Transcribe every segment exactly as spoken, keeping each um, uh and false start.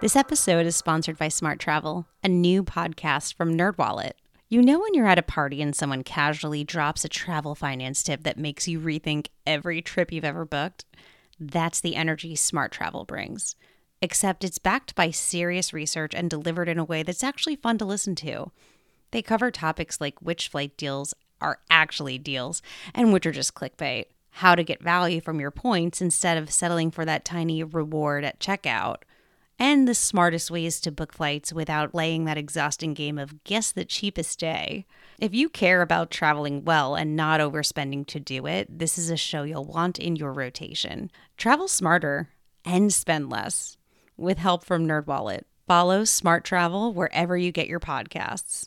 This episode is sponsored by Smart Travel, a new podcast from NerdWallet. You know when you're at a party and someone casually drops a travel finance tip that makes you rethink every trip you've ever booked? That's the energy Smart Travel brings. Except it's backed by serious research and delivered in a way that's actually fun to listen to. They cover topics like which flight deals are actually deals and which are just clickbait, how to get value from your points instead of settling for that tiny reward at checkout, and the smartest ways to book flights without playing that exhausting game of guess the cheapest day. If you care about traveling well and not overspending to do it, this is a show you'll want in your rotation. Travel smarter and spend less with help from NerdWallet. Follow Smart Travel wherever you get your podcasts.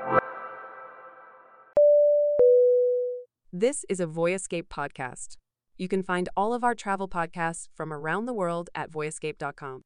This is a Voyescape podcast. You can find all of our travel podcasts from around the world at voyescape dot com.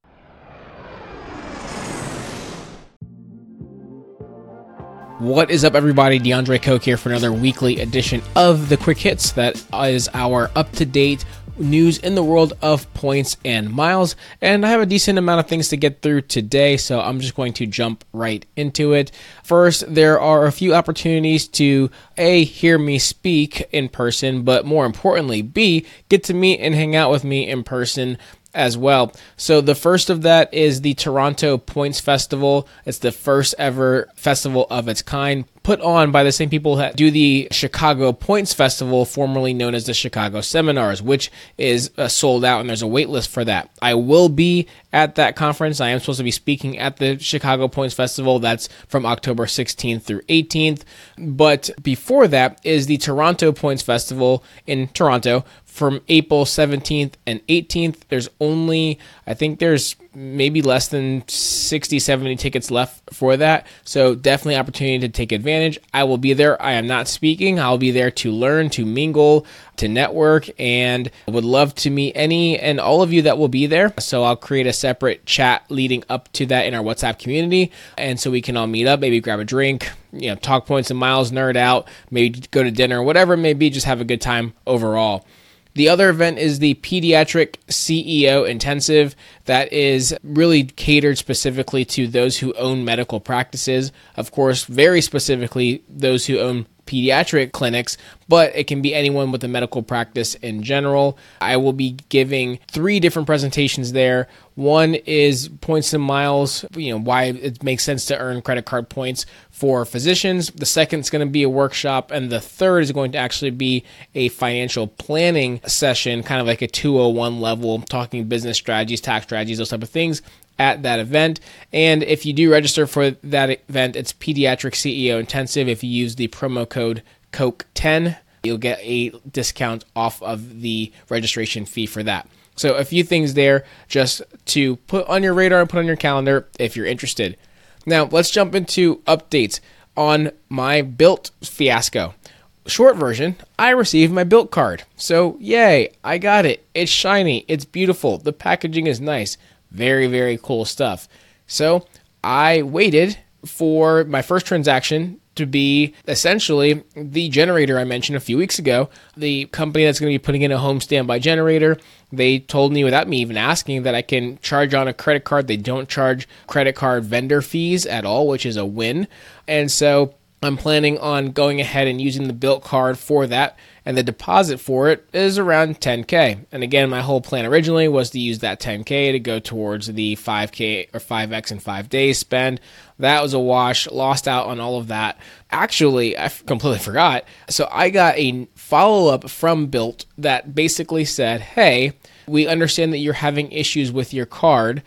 What is up, everybody? DeAndre Koch here for another weekly edition of The Quick Hits. That is our up-to-date news in the world of points and miles. And I have a decent amount of things to get through today, so I'm just going to jump right into it. First, there are a few opportunities to A, hear me speak in person, but more importantly, B, get to meet and hang out with me in person as well. So the first of that is the Toronto Points Festival. It's the first ever festival of its kind, put on by the same people that do the Chicago Points Festival, formerly known as the Chicago Seminars, which is uh, sold out, and there's a wait list for that. I will be at that conference. I am supposed to be speaking at the Chicago Points Festival. That's from October sixteenth through eighteenth. But before that is the Toronto Points Festival in Toronto from April seventeenth and eighteenth. There's only, I think there's maybe less than sixty, seventy tickets left for that. So definitely opportunity to take advantage. I will be there. I am not speaking. I'll be there to learn, to mingle, to network, and would love to meet any and all of you that will be there. So I'll create a separate chat leading up to that in our WhatsApp community. And so we can all meet up, maybe grab a drink, you know, talk points and miles, nerd out, maybe go to dinner, whatever it may be, just have a good time overall. The other event is the Pediatric C E O Intensive. That is really catered specifically to those who own medical practices. Of course, very specifically those who own pediatric clinics, but it can be anyone with a medical practice in general. I will be giving three different presentations there. One is points and miles, you know, why it makes sense to earn credit card points for physicians. The second is going to be a workshop, and the third is going to actually be a financial planning session, kind of like a two oh one level, talking business strategies, tax strategies, those type of things at that event. And if you do register for that event, it's Pediatric C E O Intensive. If you use the promo code Coke ten, you'll get a discount off of the registration fee for that. So a few things there just to put on your radar and put on your calendar if you're interested. Now let's jump into updates on my Bilt fiasco. Short version, I received my Bilt card. So yay, I got it. It's shiny. It's beautiful. The packaging is nice. Very, very cool stuff. So I waited for my first transaction to be essentially the generator I mentioned a few weeks ago. The company that's going to be putting in a home standby generator, they told me without me even asking that I can charge on a credit card. They don't charge credit card vendor fees at all, which is a win. And so I'm planning on going ahead and using the Bilt card for that, and the deposit for it is around ten K. And again, my whole plan originally was to use that ten K to go towards the five K or five X in five days spend. That was a wash, lost out on all of that. Actually, I completely forgot. So I got a follow-up from Bilt that basically said, hey, we understand that you're having issues with your card,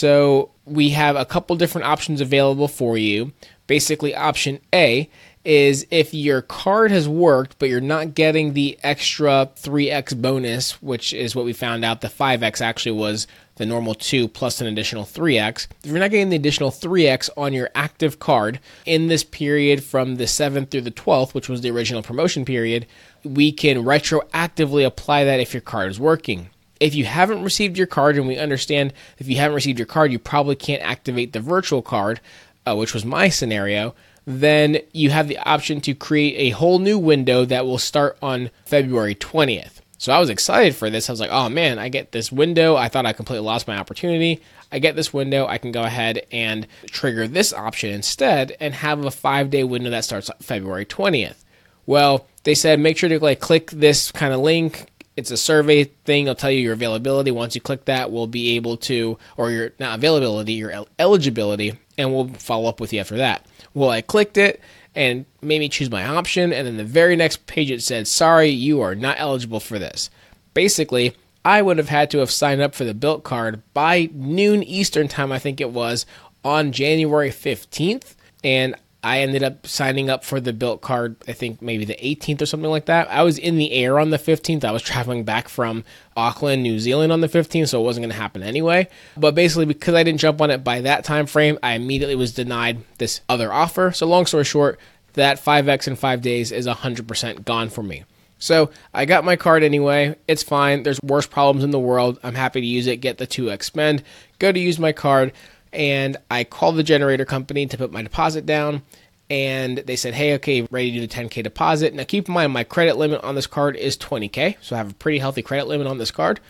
so we have a couple different options available for you. Basically, option A is if your card has worked, but you're not getting the extra three X bonus, which is what we found out. The five X actually was the normal two plus an additional three X. If you're not getting the additional three X on your active card in this period from the seventh through the twelfth, which was the original promotion period, we can retroactively apply that if your card is working. If you haven't received your card, and we understand if you haven't received your card, you probably can't activate the virtual card, uh, which was my scenario, then you have the option to create a whole new window that will start on February twentieth. So I was excited for this. I was like, oh man, I get this window. I thought I completely lost my opportunity. I get this window. I can go ahead and trigger this option instead and have a five-day window that starts February twentieth. Well, they said make sure to like click this kind of link. It's a survey thing. It'll tell you your availability. Once you click that, we'll be able to, or your not availability, your el- eligibility, and we'll follow up with you after that. Well, I clicked it and made me choose my option, and then the very next page it said, sorry, you are not eligible for this. Basically, I would have had to have signed up for the Bilt card by noon Eastern time, I think it was, on January fifteenth, and I ended up signing up for the Bilt card, I think maybe the eighteenth or something like that. I was in the air on the fifteenth. I was traveling back from Auckland, New Zealand on the fifteenth, so it wasn't going to happen anyway. But basically, because I didn't jump on it by that time frame, I immediately was denied this other offer. So long story short, that five X in five days is one hundred percent gone for me. So I got my card anyway. It's fine. There's worse problems in the world. I'm happy to use it. Get the two X spend. Go to use my card. And I called the generator company to put my deposit down, and they said, hey, okay, ready to do the ten K deposit. Now keep in mind, my credit limit on this card is twenty K, so I have a pretty healthy credit limit on this card,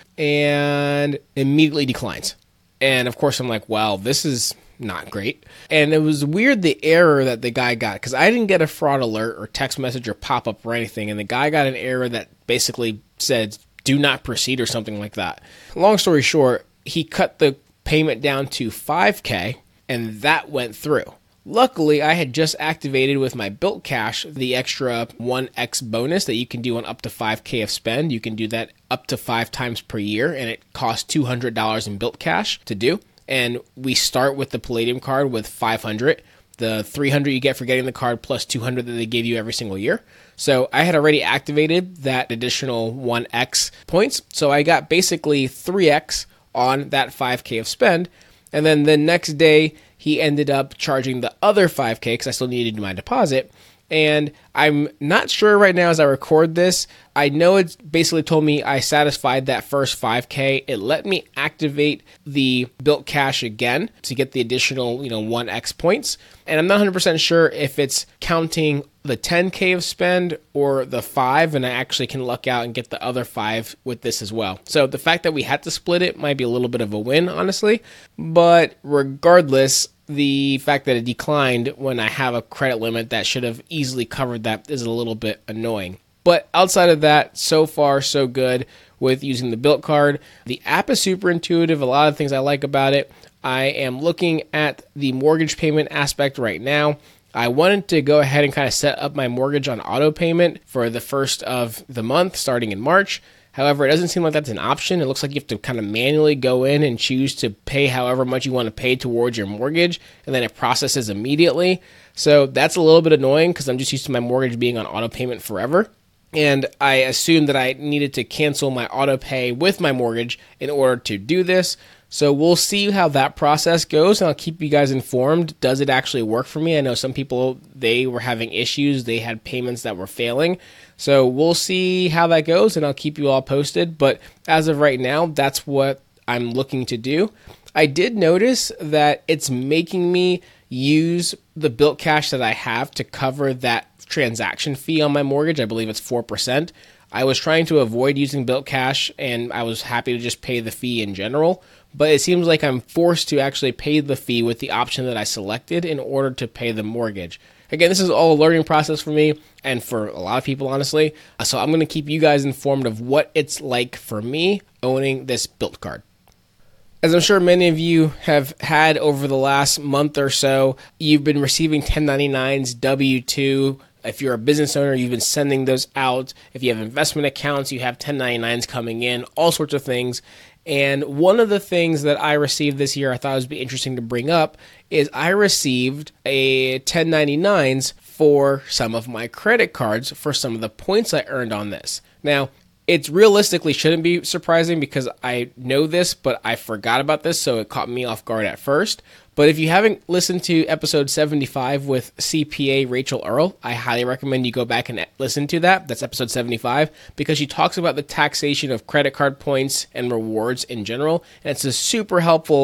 and immediately declines. And of course, I'm like, well, this is not great. And it was weird, the error that the guy got, because I didn't get a fraud alert or text message or pop-up or anything, and the guy got an error that basically said, do not proceed or something like that. Long story short, he cut the payment down to five K, and that went through. Luckily, I had just activated with my Bilt Cash the extra one X bonus that you can do on up to five K of spend. You can do that up to five times per year, and it costs two hundred dollars in Bilt Cash to do. And we start with the Palladium card with five hundred. The three hundred you get for getting the card plus two hundred that they give you every single year. So I had already activated that additional one X points. So I got basically three X on that five K of spend. And then the next day, he ended up charging the other five K because I still needed my deposit. And I'm not sure right now as I record this. I know it's basically told me I satisfied that first five K. It let me activate the Bilt Cash again to get the additional, you know, one X points. And I'm not one hundred percent sure if it's counting the ten K of spend or the five, and I actually can luck out and get the other five with this as well. So the fact that we had to split it might be a little bit of a win, honestly. But regardless, the fact that it declined when I have a credit limit that should have easily covered that is a little bit annoying. But outside of that, so far, so good with using the Bilt card. The app is super intuitive. A lot of things I like about it. I am looking at the mortgage payment aspect right now. I wanted to go ahead and kind of set up my mortgage on auto payment for the first of the month, starting in March. However, it doesn't seem like that's an option. It looks like you have to kind of manually go in and choose to pay however much you want to pay towards your mortgage, and then it processes immediately. So that's a little bit annoying because I'm just used to my mortgage being on auto payment forever. And I assumed that I needed to cancel my auto pay with my mortgage in order to do this. So we'll see how that process goes, and I'll keep you guys informed. Does it actually work for me? I know some people, they were having issues. They had payments that were failing. So we'll see how that goes, and I'll keep you all posted. But as of right now, that's what I'm looking to do. I did notice that it's making me use the Bilt Cash that I have to cover that transaction fee on my mortgage. I believe it's four percent. I was trying to avoid using Bilt Cash, and I was happy to just pay the fee in general. But it seems like I'm forced to actually pay the fee with the option that I selected in order to pay the mortgage. Again, this is all a learning process for me and for a lot of people, honestly. So I'm going to keep you guys informed of what it's like for me owning this Bilt card. As I'm sure many of you have had over the last month or so, you've been receiving ten ninety-nines, W two. If you're a business owner, you've been sending those out. If you have investment accounts, you have ten ninety-nines coming in, all sorts of things. And one of the things that I received this year I thought it would be interesting to bring up is I received a ten ninety-nines for some of my credit cards for some of the points I earned on this. Now, it realistically shouldn't be surprising because I know this, but I forgot about this, so it caught me off guard at first. But if you haven't listened to episode seventy-five with C P A Rachel Earl, I highly recommend you go back and listen to that. That's episode seventy-five, because she talks about the taxation of credit card points and rewards in general. And it's a super helpful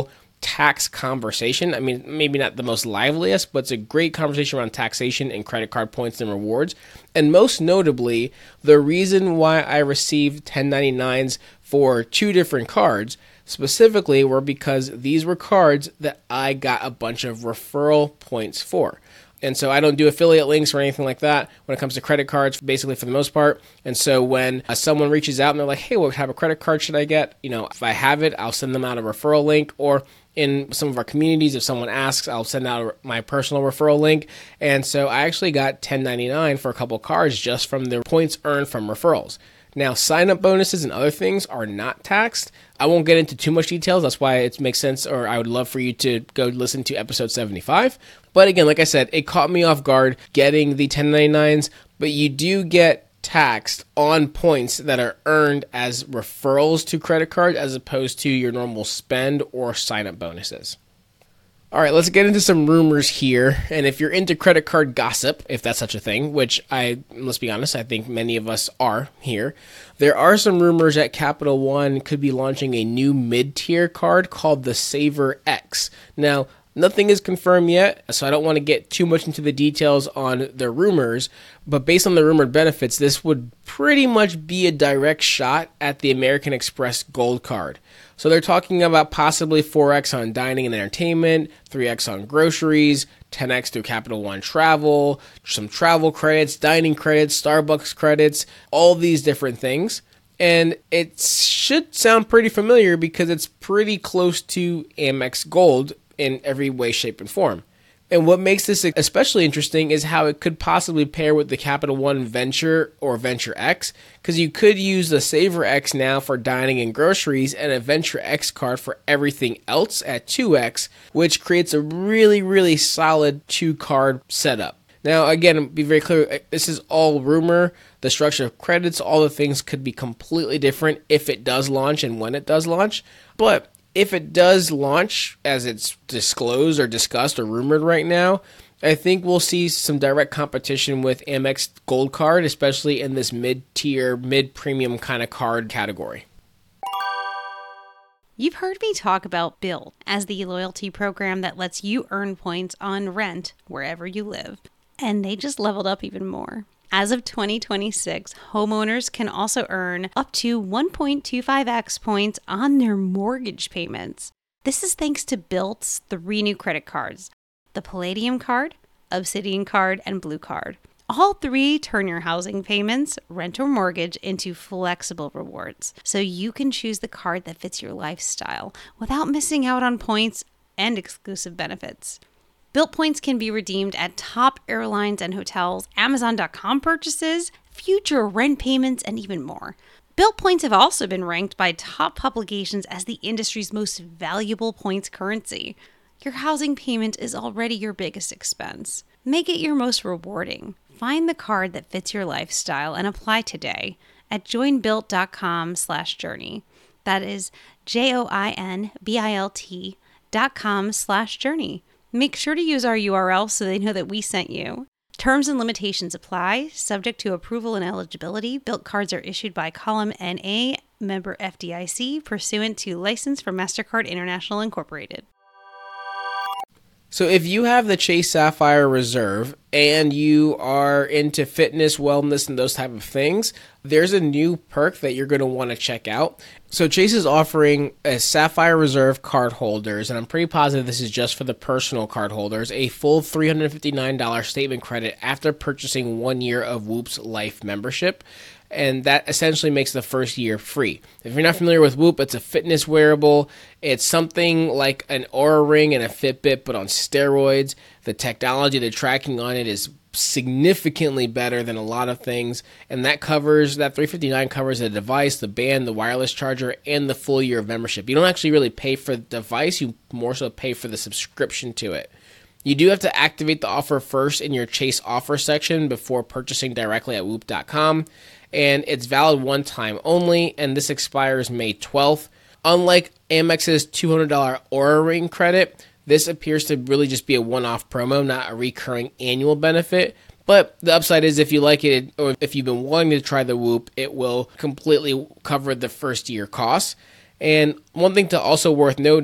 tax conversation. I mean, maybe not the most liveliest, but it's a great conversation around taxation and credit card points and rewards. And most notably, the reason why I received ten ninety-nines for two different cards specifically were because these were cards that I got a bunch of referral points for. And so I don't do affiliate links or anything like that when it comes to credit cards, basically for the most part. And so when uh, someone reaches out and they're like, hey, what type of credit card should I get? You know, if I have it, I'll send them out a referral link. Or in some of our communities, if someone asks, I'll send out my personal referral link. And so I actually got ten ninety-nine for a couple cards just from the points earned from referrals. Now, sign-up bonuses and other things are not taxed. I won't get into too much details. That's why it makes sense, or I would love for you to go listen to episode seventy-five. But again, like I said, it caught me off guard getting the ten ninety-nines, but you do get taxed on points that are earned as referrals to credit cards as opposed to your normal spend or sign-up bonuses. All right, let's get into some rumors here. And if you're into credit card gossip, if that's such a thing, which I, let's be honest, I think many of us are here, there are some rumors that Capital One could be launching a new mid-tier card called the Savor X. Now, nothing is confirmed yet, so I don't want to get too much into the details on the rumors, but based on the rumored benefits, this would pretty much be a direct shot at the American Express Gold Card. So they're talking about possibly four X on dining and entertainment, three X on groceries, ten X through Capital One travel, some travel credits, dining credits, Starbucks credits, all these different things. And it should sound pretty familiar because it's pretty close to Amex Gold in every way, shape, and form. And what makes this especially interesting is how it could possibly pair with the Capital One Venture or Venture X, because you could use the Savor X now for dining and groceries and a Venture X card for everything else at two X, which creates a really, really solid two-card setup. Now, again, be very clear, this is all rumor. The structure of credits, all the things could be completely different if it does launch and when it does launch. But if it does launch, as it's disclosed or discussed or rumored right now, I think we'll see some direct competition with Amex Gold Card, especially in this mid-tier, mid-premium kind of card category. You've heard me talk about Built as the loyalty program that lets you earn points on rent wherever you live. And they just leveled up even more. As of twenty twenty-six, homeowners can also earn up to one point two five x points on their mortgage payments. This is thanks to Built's three new credit cards, the Palladium Card, Obsidian Card, and Blue Card. All three turn your housing payments, rent, or mortgage into flexible rewards, so you can choose the card that fits your lifestyle without missing out on points and exclusive benefits. Built points can be redeemed at top airlines and hotels, Amazon dot com purchases, future rent payments, and even more. Built points have also been ranked by top publications as the industry's most valuable points currency. Your housing payment is already your biggest expense. Make it your most rewarding. Find the card that fits your lifestyle and apply today at join built dot com slash journey. That is J O I N B I L T dot com slash journey. Make sure to use our U R L so they know that we sent you. Terms and limitations apply, subject to approval and eligibility. Built cards are issued by Column N A, member F D I C, pursuant to license from MasterCard International Incorporated. So if you have the Chase Sapphire Reserve and you are into fitness, wellness, and those type of things, there's a new perk that you're going to want to check out. So Chase is offering a Sapphire Reserve card holders, and I'm pretty positive this is just for the personal card holders, a full three hundred fifty-nine dollars statement credit after purchasing one year of Whoop's Life membership. And that essentially makes the first year free. If you're not familiar with Whoop, it's a fitness wearable. It's something like an Oura Ring and a Fitbit, but on steroids. The technology, the tracking on it is significantly better than a lot of things. And that covers, that three hundred fifty-nine dollars covers the device, the band, the wireless charger, and the full year of membership. You don't actually really pay for the device, you more so pay for the subscription to it. You do have to activate the offer first in your Chase offer section before purchasing directly at whoop dot com. And it's valid one time only, and this expires May twelfth. Unlike Amex's two hundred dollars Oura Ring credit, this appears to really just be a one-off promo, not a recurring annual benefit. But the upside is if you like it, or if you've been wanting to try the Whoop, it will completely cover the first year costs. And one thing to also worth noting,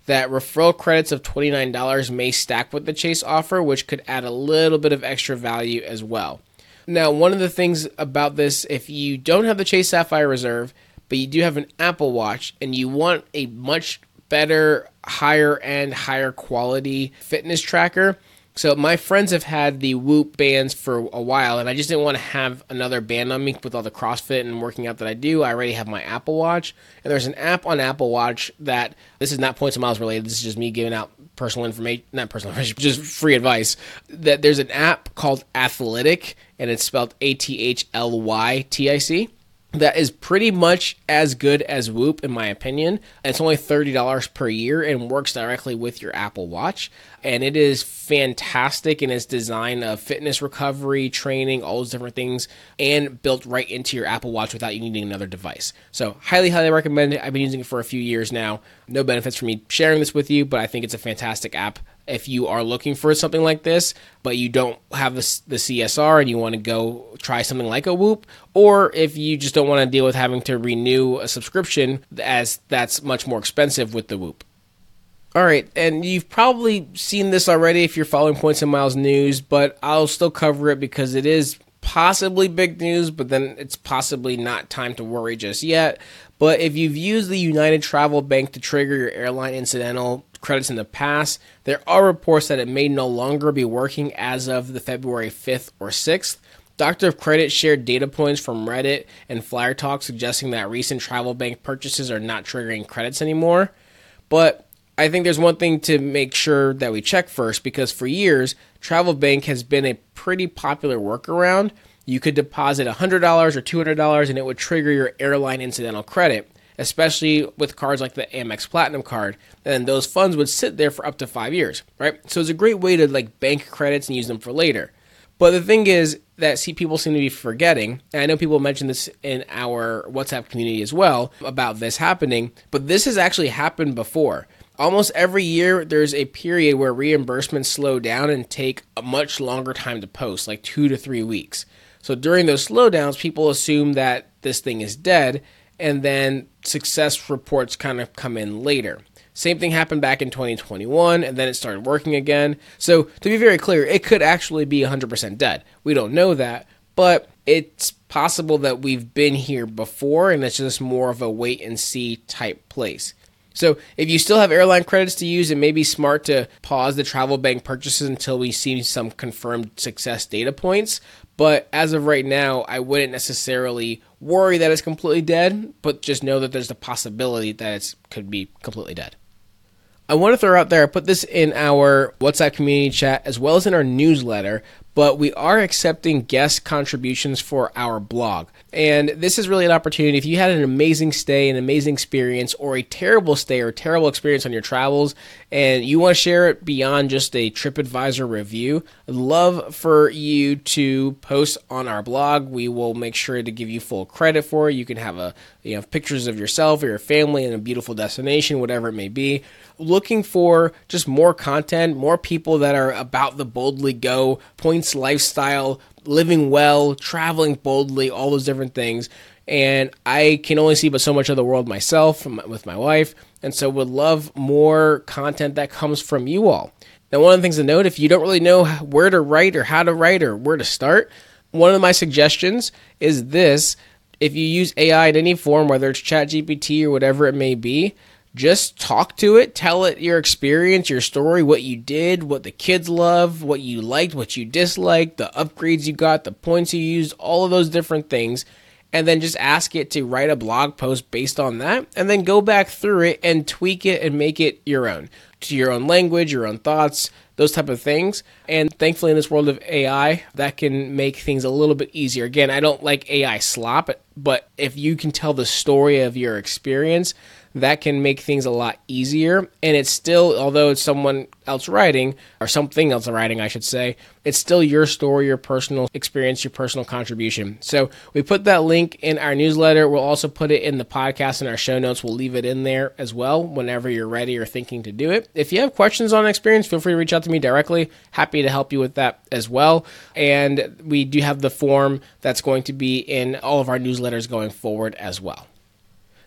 that referral credits of twenty-nine dollars may stack with the Chase offer, which could add a little bit of extra value as well. Now, one of the things about this, if you don't have the Chase Sapphire Reserve, but you do have an Apple Watch and you want a much better, higher end, higher quality fitness tracker. So my friends have had the Whoop bands for a while, and I just didn't want to have another band on me with all the CrossFit and working out that I do. I already have my Apple Watch, and there's an app on Apple Watch that, this is not Points and Miles related, this is just me giving out personal information, not personal information, just free advice, that there's an app called Athlytic, and it's spelled A T H L Y T I C. That is pretty much as good as Whoop, in my opinion. It's only thirty dollars per year and works directly with your Apple Watch. And it is fantastic in its design of fitness recovery, training, all those different things, and built right into your Apple Watch without you needing another device. So highly, highly recommend it. I've been using it for a few years now. No benefits for me sharing this with you, but I think it's a fantastic app. If you are looking for something like this, but you don't have the, the C S R and you want to go try something like a Whoop, or if you just don't want to deal with having to renew a subscription, as that's much more expensive with the Whoop. All right, and you've probably seen this already if you're following Points and Miles news, but I'll still cover it because it is possibly big news, but then it's possibly not time to worry just yet. But if you've used the United Travel Bank to trigger your airline incidental credits in the past, there are reports that it may no longer be working as of the February fifth or sixth. Doctor of Credit shared data points from Reddit and Flyer Talk suggesting that recent travel bank purchases are not triggering credits anymore. But I think there's one thing to make sure that we check first, because for years, Travel Bank has been a pretty popular workaround. You could deposit one hundred dollars or two hundred dollars and it would trigger your airline incidental credit, especially with cards like the Amex Platinum card. And those funds would sit there for up to five years, right? So it's a great way to like bank credits and use them for later. But the thing is that see people seem to be forgetting, and I know people mentioned this in our WhatsApp community as well about this happening, but this has actually happened before. Almost every year, there's a period where reimbursements slow down and take a much longer time to post, like two to three weeks. So during those slowdowns, people assume that this thing is dead, and then success reports kind of come in later. Same thing happened back in twenty twenty-one, and then it started working again. So to be very clear, it could actually be one hundred percent dead. We don't know that, but it's possible that we've been here before, and it's just more of a wait-and-see type place. So if you still have airline credits to use, it may be smart to pause the travel bank purchases until we see some confirmed success data points. But as of right now, I wouldn't necessarily worry that it's completely dead, but just know that there's the possibility that it could be completely dead. I want to throw out there, I put this in our WhatsApp community chat as well as in our newsletter, but we are accepting guest contributions for our blog. And this is really an opportunity. If you had an amazing stay, an amazing experience, or a terrible stay or terrible experience on your travels, and you want to share it beyond just a TripAdvisor review, I'd love for you to post on our blog. We will make sure to give you full credit for it. You can have a you know pictures of yourself or your family in a beautiful destination, whatever it may be. Looking for just more content, more people that are about the boldly go, points lifestyle, living well, traveling boldly, all those different things. And I can only see but so much of the world myself with my wife, and so would love more content that comes from you all. Now, one of the things to note, if you don't really know where to write or how to write or where to start, one of my suggestions is this. If you use A I in any form, whether it's ChatGPT or whatever it may be, just talk to it, tell it your experience, your story, what you did, what the kids love, what you liked, what you disliked, the upgrades you got, the points you used, all of those different things, and then just ask it to write a blog post based on that, and then go back through it and tweak it and make it your own, to your own language, your own thoughts, those type of things. And thankfully in this world of A I, that can make things a little bit easier. Again, I don't like A I slop, but if you can tell the story of your experience, that can make things a lot easier. And it's still, although it's someone else writing, or something else writing, I should say, it's still your story, your personal experience, your personal contribution. So we put that link in our newsletter. We'll also put it in the podcast in our show notes. We'll leave it in there as well whenever you're ready or thinking to do it. If you have questions on experience, feel free to reach out to me directly. Happy to help you with that as well. And we do have the form that's going to be in all of our newsletters going forward as well.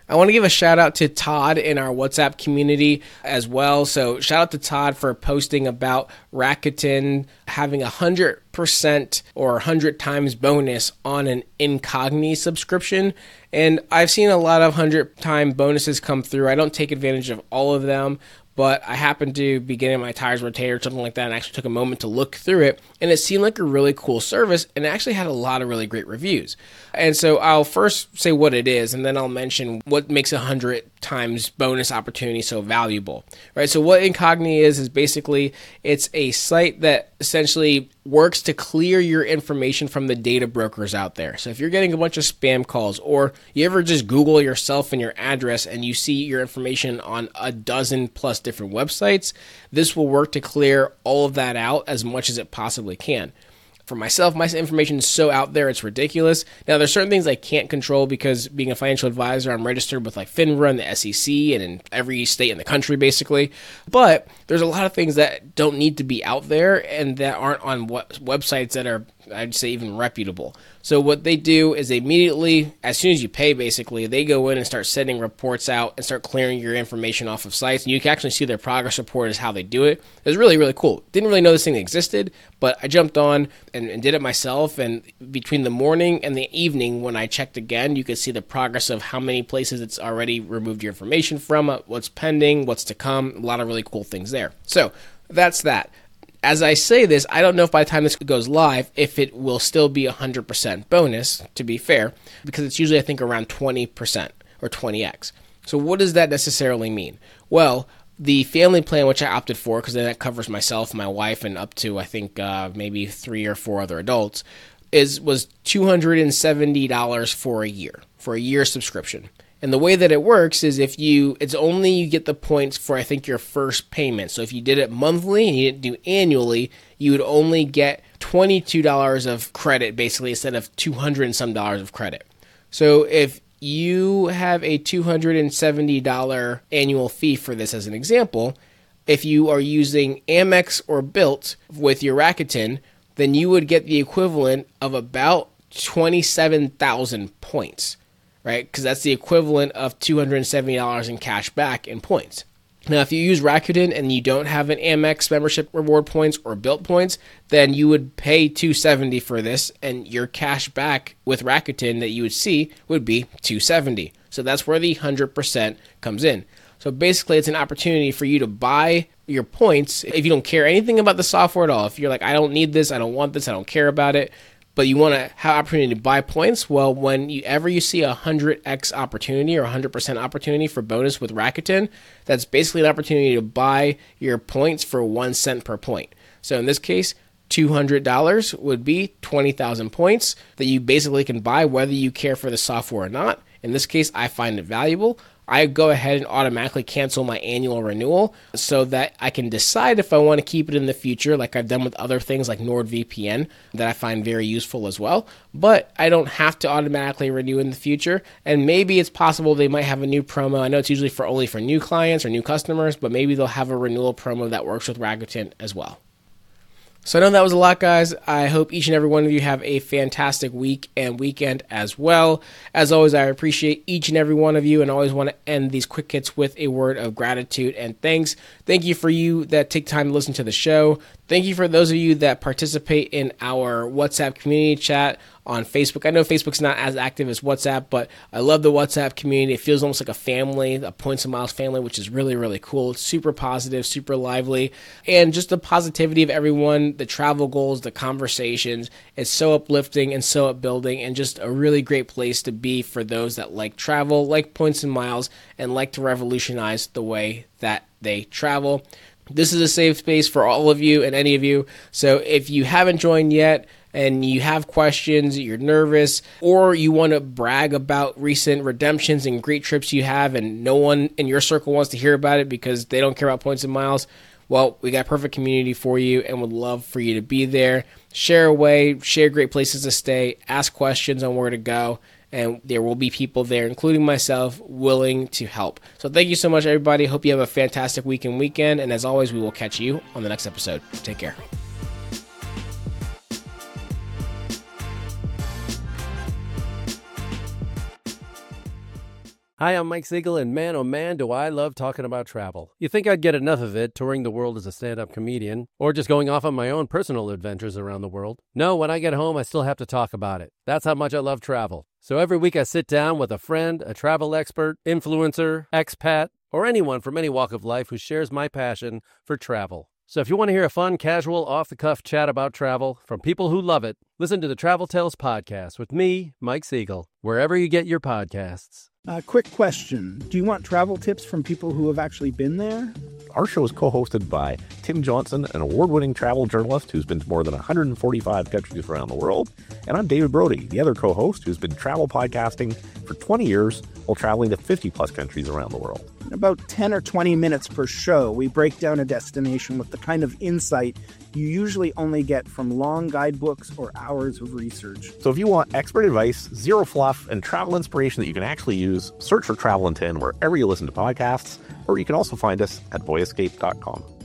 I want to give a shout out to Todd in our WhatsApp community as well. So shout out to Todd for posting about Rakuten having a one hundred percent or one hundred times bonus on an Incogni subscription. And I've seen a lot of one hundred time bonuses come through. I don't take advantage of all of them, but I happened to be getting my tires rotated or something like that and actually took a moment to look through it. And it seemed like a really cool service and it actually had a lot of really great reviews. And so I'll first say what it is and then I'll mention what makes a one hundred times bonus opportunity so valuable, right? So what Incogni is, is basically it's a site that essentially works to clear your information from the data brokers out there. So if you're getting a bunch of spam calls or you ever just Google yourself and your address and you see your information on a dozen plus different websites, this will work to clear all of that out as much as it possibly can. For myself, my information is so out there, it's ridiculous. Now, there's certain things I can't control because being a financial advisor, I'm registered with like FINRA and the S E C and in every state in the country, basically. But there's a lot of things that don't need to be out there and that aren't on what websites that are, I'd say, even reputable. So what they do is they immediately, as soon as you pay, basically, they go in and start sending reports out and start clearing your information off of sites. And you can actually see their progress report is how they do it. It was really, really cool. Didn't really know this thing existed, but I jumped on and, and did it myself. And between the morning and the evening, when I checked again, you could see the progress of how many places it's already removed your information from, what's pending, what's to come. A lot of really cool things there. So that's that. As I say this, I don't know if by the time this goes live, if it will still be a one hundred percent bonus, to be fair, because it's usually, I think, around twenty percent or twenty x. So what does that necessarily mean? Well, the family plan, which I opted for, because then that covers myself, my wife, and up to, I think, uh, maybe three or four other adults, is was two hundred seventy dollars for a year, for a year subscription. And the way that it works is if you, it's only you get the points for, I think, your first payment. So if you did it monthly and you didn't do annually, you would only get twenty-two dollars of credit, basically, instead of two hundred and some dollars of credit. So if you have a two hundred seventy dollars annual fee for this as an example, if you are using Amex or Bilt with your Rakuten, then you would get the equivalent of about twenty-seven thousand points. Right? Because that's the equivalent of two hundred seventy dollars in cash back in points. Now, if you use Rakuten and you don't have an Amex membership reward points or Bilt points, then you would pay two hundred seventy dollars for this, and your cash back with Rakuten that you would see would be two hundred seventy dollars. So that's where the one hundred percent comes in. So basically, it's an opportunity for you to buy your points if you don't care anything about the software at all. If you're like, I don't need this, I don't want this, I don't care about it, but you want to have opportunity to buy points, well, whenever you see a one hundred x opportunity or one hundred percent opportunity for bonus with Rakuten, that's basically an opportunity to buy your points for one cent per point. So in this case, two hundred dollars would be twenty thousand points that you basically can buy whether you care for the software or not. In this case, I find it valuable. I go ahead and automatically cancel my annual renewal so that I can decide if I want to keep it in the future, like I've done with other things like NordVPN that I find very useful as well. But I don't have to automatically renew in the future. And maybe it's possible they might have a new promo. I know it's usually for only for new clients or new customers, but maybe they'll have a renewal promo that works with Rakuten as well. So I know that was a lot, guys. I hope each and every one of you have a fantastic week and weekend as well. As always, I appreciate each and every one of you and always want to end these quick hits with a word of gratitude and thanks. Thank you for you that take time to listen to the show. Thank you for those of you that participate in our WhatsApp community chat on Facebook. I know Facebook's not as active as WhatsApp, but I love the WhatsApp community. It feels almost like a family, a Points and Miles family, which is really, really cool. It's super positive, super lively, and just the positivity of everyone, the travel goals, the conversations. It's so uplifting and so upbuilding and just a really great place to be for those that like travel, like Points and Miles, and like to revolutionize the way that they travel. This is a safe space for all of you and any of you. So if you haven't joined yet and you have questions, you're nervous, or you want to brag about recent redemptions and great trips you have and no one in your circle wants to hear about it because they don't care about Points and Miles, well, we got a perfect community for you and would love for you to be there. Share away, share great places to stay, ask questions on where to go, and there will be people there, including myself, willing to help. So thank you so much, everybody. Hope you have a fantastic week and weekend. And as always, we will catch you on the next episode. Take care. Hi, I'm Mike Siegel, and man, oh man, do I love talking about travel. You think I'd get enough of it touring the world as a stand-up comedian, or just going off on my own personal adventures around the world? No, when I get home, I still have to talk about it. That's how much I love travel. So every week I sit down with a friend, a travel expert, influencer, expat, or anyone from any walk of life who shares my passion for travel. So if you want to hear a fun, casual, off-the-cuff chat about travel from people who love it, listen to the Travel Tales podcast with me, Mike Siegel, wherever you get your podcasts. Uh, quick question. Do you want travel tips from people who have actually been there? Our show is co-hosted by Tim Johnson, an award-winning travel journalist who's been to more than one hundred forty-five countries around the world. And I'm David Brody, the other co-host who's been travel podcasting for twenty years while traveling to fifty plus countries around the world. In about ten or twenty minutes per show, we break down a destination with the kind of insight you usually only get from long guidebooks or hours of research. So if you want expert advice, zero fluff, and travel inspiration that you can actually use, search for Travel in ten wherever you listen to podcasts, or you can also find us at voyescape dot com.